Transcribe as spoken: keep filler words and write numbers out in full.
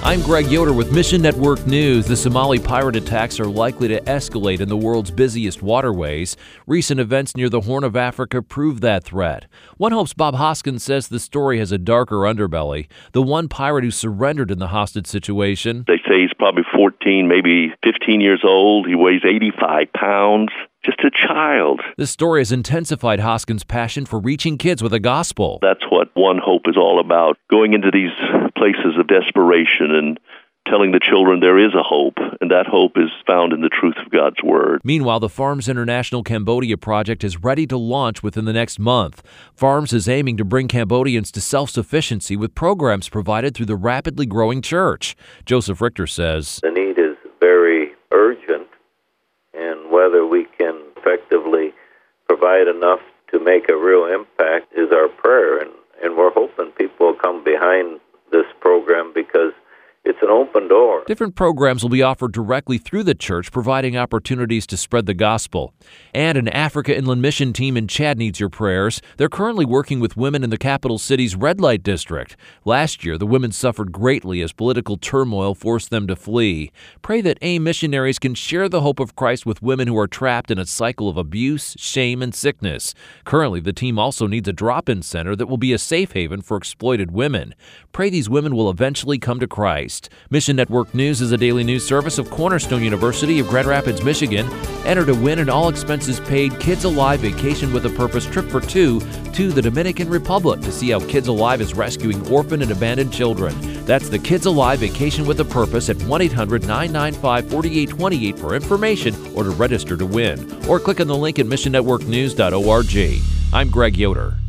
I'm Greg Yoder with Mission Network News. The Somali pirate attacks are likely to escalate in the world's busiest waterways. Recent events near the Horn of Africa prove that threat. One Hope's Bob Hoskins says the story has a darker underbelly. The one pirate who surrendered in the hostage situation. They say he's probably fourteen, maybe fifteen years old. He weighs eighty-five pounds. Just a child. This story has intensified Hoskins' passion for reaching kids with the gospel. That's what One Hope is all about, going into these places of desperation and telling the children there is a hope, and that hope is found in the truth of God's Word. Meanwhile, the Farms International Cambodia project is ready to launch within the next month. Farms is aiming to bring Cambodians to self-sufficiency with programs provided through the rapidly growing church. Joseph Richter says, the need is very urgent, and whether we can effectively provide enough to make a real impact is our prayer, and, and we're hoping people will come behind this program because it's an open door. Different programs will be offered directly through the church, providing opportunities to spread the gospel. And an Africa Inland Mission team in Chad needs your prayers. They're currently working with women in the capital city's red light district. Last year, the women suffered greatly as political turmoil forced them to flee. Pray that AIM missionaries can share the hope of Christ with women who are trapped in a cycle of abuse, shame, and sickness. Currently, the team also needs a drop-in center that will be a safe haven for exploited women. Pray these women will eventually come to Christ. Mission Network News is a daily news service of Cornerstone University of Grand Rapids, Michigan. Enter to win an all-expenses-paid Kids Alive Vacation with a Purpose trip for two to the Dominican Republic to see how Kids Alive is rescuing orphaned and abandoned children. That's the Kids Alive Vacation with a Purpose at one eight hundred nine nine five four eight two eight for information or to register to win. Or click on the link at mission network news dot org. I'm Greg Yoder.